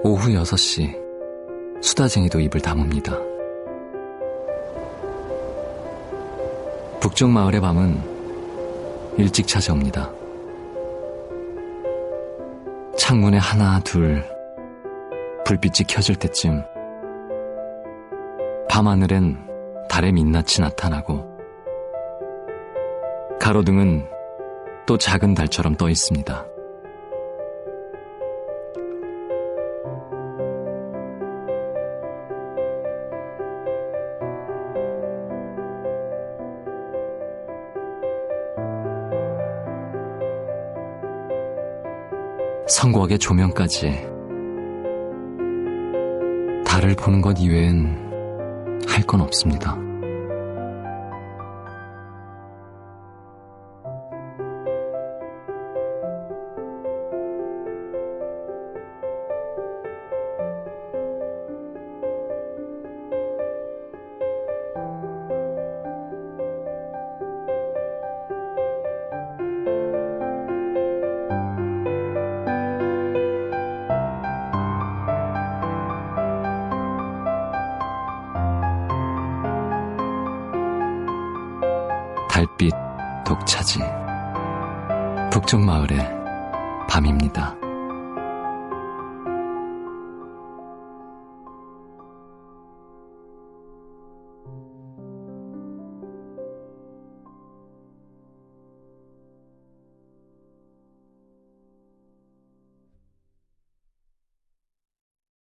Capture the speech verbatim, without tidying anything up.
오후 여섯 시 수다쟁이도 입을 다뭅니다. 북쪽 마을의 밤은 일찍 찾아옵니다. 창문에 하나 둘 불빛이 켜질 때쯤 밤하늘엔 달의 민낯이 나타나고 가로등은 또 작은 달처럼 떠 있습니다. 성곽의 조명까지 달을 보는 것 이외엔 할 건 없습니다. 달빛 독차지 북쪽 마을의 밤입니다.